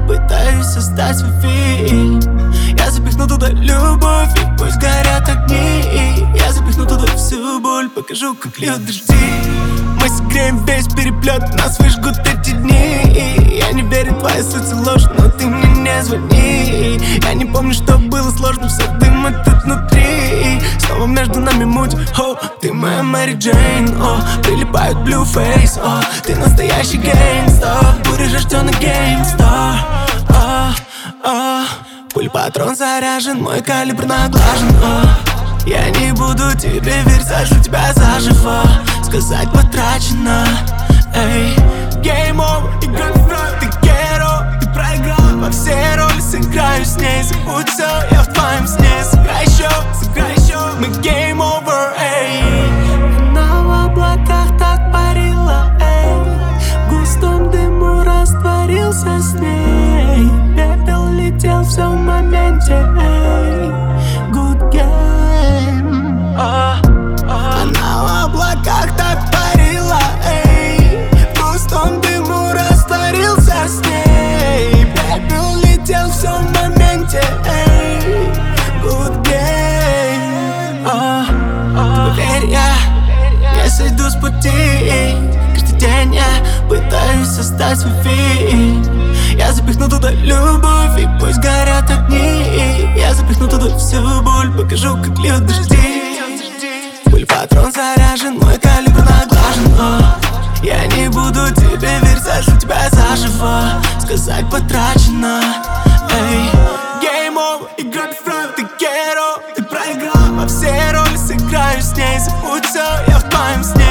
пытаюсь создать свой фильм. Я запихну туда любовь, и пусть горят огни. Я запихну туда всю боль, покажу, как льют дожди. Мы согреем весь переплет, нас выжгут эти дни. Я не верю, твоя суть ложь, но ты мне не звони. Я не помню, что было сложно, все дым тут внутри. Снова между нами муть, о, ты моя Мэри Джейн, о, прилипают Blueface, о, ты настоящий гейнгстер. Буря рожденный гейнгстер, пуль-патрон заряжен, мой калибр наглажен, я не буду тебе верить, сожру тебя заживо. Сказать потрачено, эй. Game over, игра в кровь, ты геро. Ты проиграл во все роли, сыграю с ней. Забудь все, я в твоем сне. Сыграй еще, мы game over, эй. Она в облаках так парила, эй. В густом дыму растворился с ней. Пепел летел, все в моменте, эй. Good game. Она в облаках так парила, эй. В густом дыму растворился с ней. Пепел летел, все в моменте, эй. Good game. Поверь, я сойду с пути. Каждый день я пытаюсь создать свой фильм. Я запихну туда любовь, и пусть горят огни. Я запихну туда всю боль, покажу, как льют дожди. Пуль-патрон заряжен, мой калибр наглажен, я не буду тебе верить, сожру тебя заживо. Сказать потрачено, эй. Game over, игра в кровь, ты геро. Ты проиграл во все роли, сыграю с ней. Забудь все, я в твоем сне.